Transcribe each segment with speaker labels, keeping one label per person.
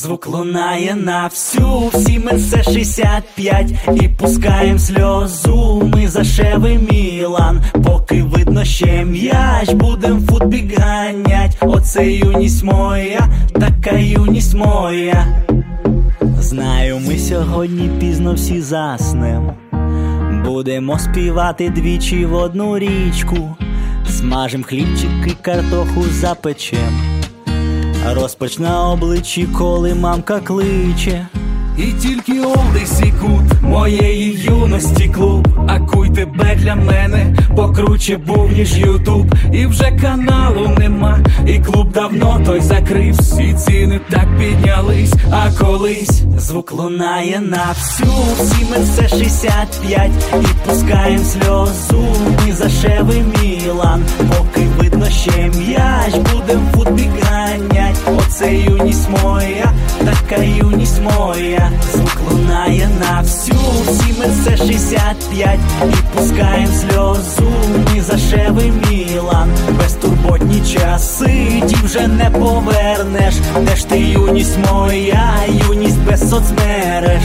Speaker 1: Звук лунає на всю, всі ми це 65 і пускаєм сльозу. Ми за Шеви Мілан, поки видно ще м'яч, будем футбік ганять. Оце юність моя, така юність моя. Знаю, ми сьогодні пізно всі заснем, будемо співати двічі в одну річку. Смажем хлібчик і картоху запечем, розпач на обличчі, коли мамка кличе. І тільки олдись і кут моєї юності клуб. Акуй тебе для мене покруче був, ніж Ютуб. І вже каналу нема, і клуб давно той закрив. Всі ціни так піднялись, а колись звук лунає на всю, всі ми це 65 і пускаєм сльозу. Ми за Шеви Мілан, поки видно ще м'яч, будем футбік ганять. Оце юність моя, така юність моя. Звук лунає на всю, всі ми це 65 і пускаєм сльозу. Ми за Шеви Мілан, безтурботні часи, ті вже не повернеш. Де ж ти, юність моя, юність без соцмереж?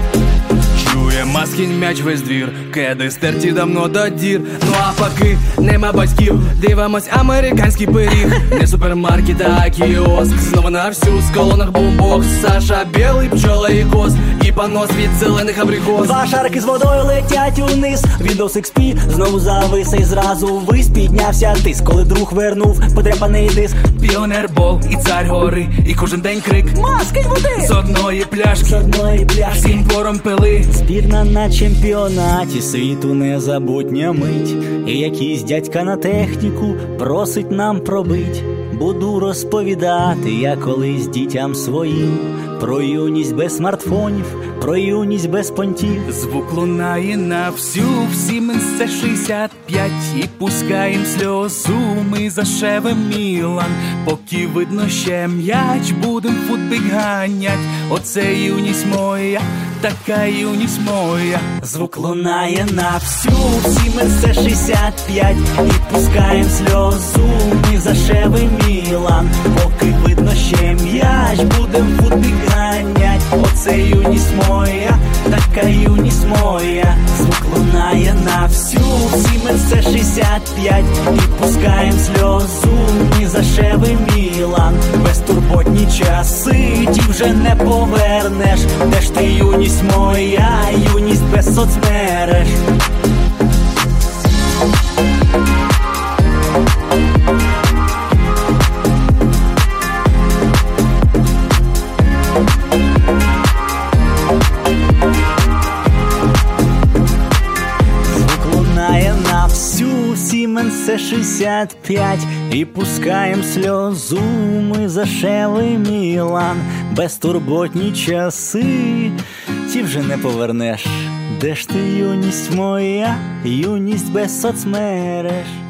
Speaker 2: Чує маскінь м'яч весь двір, кеди стерті давно до дір. Ну а поки нема батьків, дивимось американський пиріг. Не супермаркет, а кіоск, знову на всю, з колонах бумбокс. Саша, білий, пчола і коз, і понос від зелених абрикос.
Speaker 1: Два шарики з водою летять униз, Windows XP знову завис і зразу ввись. Піднявся тиск, коли друг вернув подряпаний диск.
Speaker 2: Піонербол і цар гори, і кожен день крик.
Speaker 1: Маскинь води!
Speaker 2: З одної пляшки, всім пором пили.
Speaker 1: Збірна на чемпіонаті світу, незабутня мить. І якийсь дядька на техніку просить нам пробить. Буду розповідати я колись дітям своїм про юність без смартфонів, про юність без понтів.
Speaker 2: Звук лунає на всю, всі ми це 65 і пускаєм сльозу. Ми за Шеви Мілан, поки видно ще м'яч, будем футбік ганять. Оце юність моя, така юність моя.
Speaker 1: Звук лунає на всю, всі ми це 65 і пускаєм сльозу. Ми за Шеви Мілан, поки видно ще м'яч, будем футбік ганять. Оце юність моя, така юність моя. Звук лунає на всю, всі ми це 65 і пускаєм сльозу. Ми за Шеви Мілан, безтурботні часи, ті вже не повернеш. Де ж ти, юність моя, юність без соцмереж? Звук лунає на всю, Siemens C65 і пускаєм сльозу. Ми за Шеви Мілан, безтурботні часи, ті вже не повернеш. Де ж ти, юність моя, юність без соцмереж?